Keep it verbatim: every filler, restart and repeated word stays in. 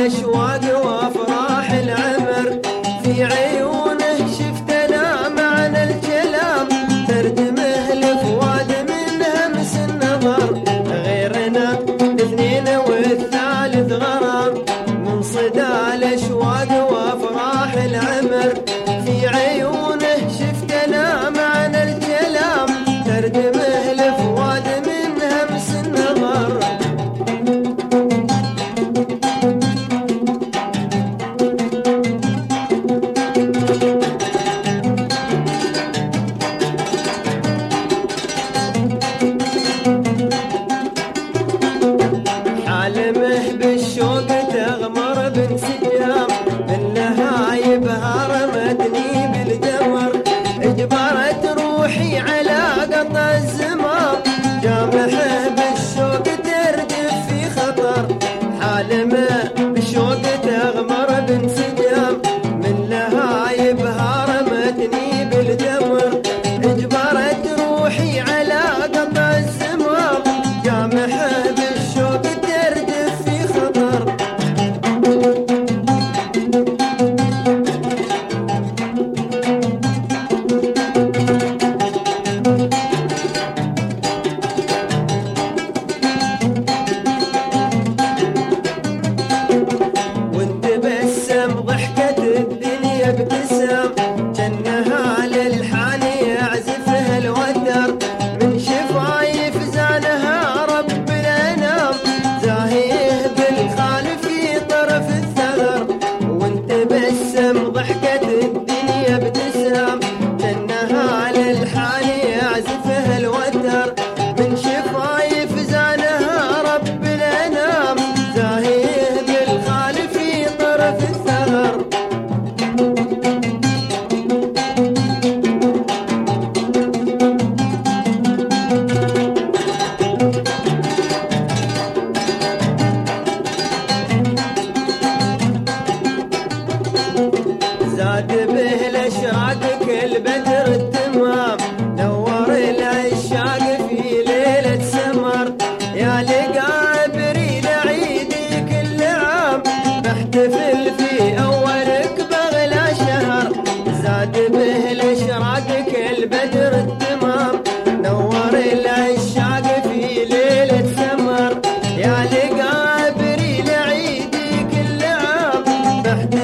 الأشواق وأفراح العمر، في عيونه شفت أنا معنى الكلام، ترجمه الفؤاد من همس النظر، غيرنا اثنين والثالث غرام، من صدى الأشواق وأفراح العمر، في عيونه شفت أنا معنى الكلام، ترجمه الفؤاد من همس النظر. حالمه بالشوق تغمر بانسجام، بالنهايبها رمتني بالجمر، اجبرت روحي على قطع الزمام، جامحه بالشوق تردف في خطر، حالمه بالشوق تغمر بانسجام، من لهايبها رمتني بالجمر، اجبرت روحي على قطع الزمام، جامحه بالشوق تردف في خطر. وانتبسم ضحكة الدنيا ابتسام، جنها للحان يعزفها الوتر، من شفايف زانها رب الانام، زاهيه بالخال في طرف الثغر، وانتبسم ضحكة الدنيا ابتسام، جنها للحان يعزفها الوتر، من شفايف زانها رب الانام، زاهيه بالخال في طرف الثغر. زاد به الاشراق كل بدر التمام، نور العشاق في ليلة سمر، يا لقى ابريل عيدي كل عام، بحتفل في اولك بغلى شهر، زاد به الاشراق كل بدر التمام، نور العشاق في ليلة سمر، يا لقى ابريل عيدي كل عام، بحتفل